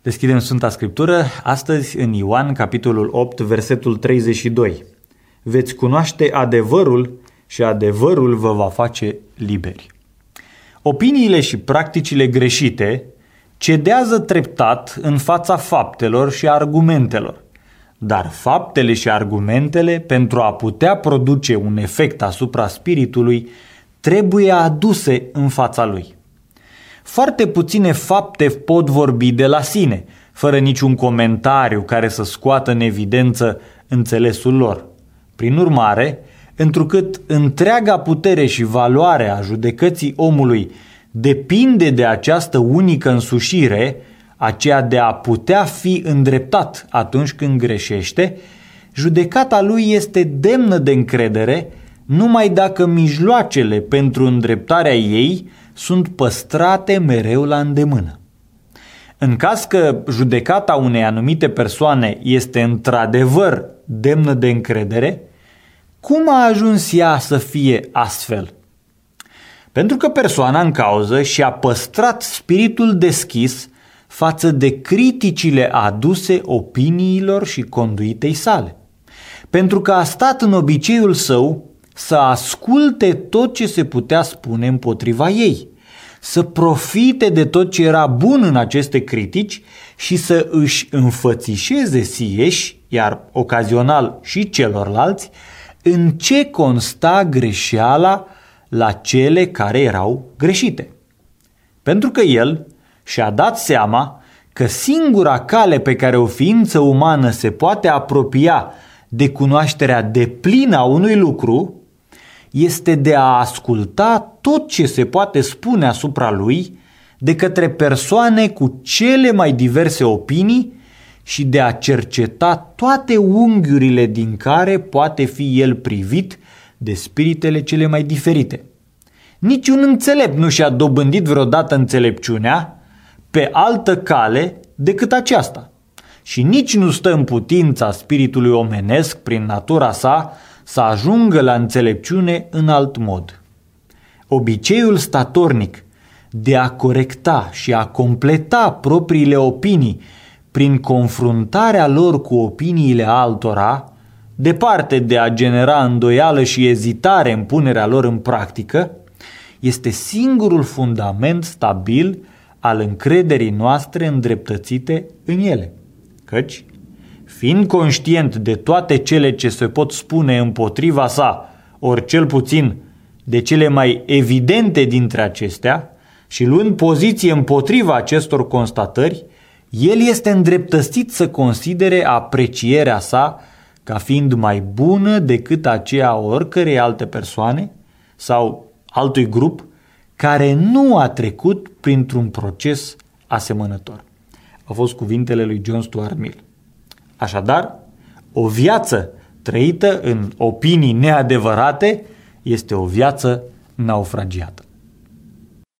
Deschidem Sfânta Scriptură, astăzi în Ioan, capitolul 8, versetul 32. Veți cunoaște adevărul și adevărul vă va face liberi. Opiniile și practicile greșite cedează treptat în fața faptelor și argumentelor, dar faptele și argumentele, pentru a putea produce un efect asupra spiritului, trebuie aduse în fața lui. Foarte puține fapte pot vorbi de la sine, fără niciun comentariu care să scoată în evidență înțelesul lor. Prin urmare, întrucât întreaga putere și valoare a judecății omului depinde de această unică însușire, aceea de a putea fi îndreptat atunci când greșește, judecata lui este demnă de încredere numai dacă mijloacele pentru îndreptarea ei sunt păstrate mereu la îndemână. În caz că judecata unei anumite persoane este într-adevăr demnă de încredere, cum a ajuns ea să fie astfel? Pentru că persoana în cauză și-a păstrat spiritul deschis față de criticile aduse opiniilor și conduitei sale. Pentru că a stat în obiceiul său să asculte tot ce se putea spune împotriva ei, să profite de tot ce era bun în aceste critici și să își înfățișeze sieși, iar ocazional și celorlalți, în ce consta greșeala la cele care erau greșite. Pentru că el și-a dat seama că singura cale pe care o ființă umană se poate apropia de cunoașterea deplină a unui lucru este de a asculta tot ce se poate spune asupra lui de către persoane cu cele mai diverse opinii și de a cerceta toate unghiurile din care poate fi el privit de spiritele cele mai diferite. Niciun înțelept nu și-a dobândit vreodată înțelepciunea pe altă cale decât aceasta și nici nu stă în putința spiritului omenesc prin natura sa să ajungă la înțelepciune în alt mod. Obiceiul statornic de a corecta și a completa propriile opinii prin confruntarea lor cu opiniile altora, departe de a genera îndoială și ezitare în punerea lor în practică, este singurul fundament stabil al încrederii noastre îndreptățite în ele. Căci, fiind conștient de toate cele ce se pot spune împotriva sa, ori cel puțin de cele mai evidente dintre acestea, și luând poziție împotriva acestor constatări, el este îndreptățit să considere aprecierea sa ca fiind mai bună decât aceea oricărei alte persoane sau altui grup care nu a trecut printr-un proces asemănător. Au fost cuvintele lui John Stuart Mill. Așadar, o viață trăită în opinii neadevărate este o viață naufragiată.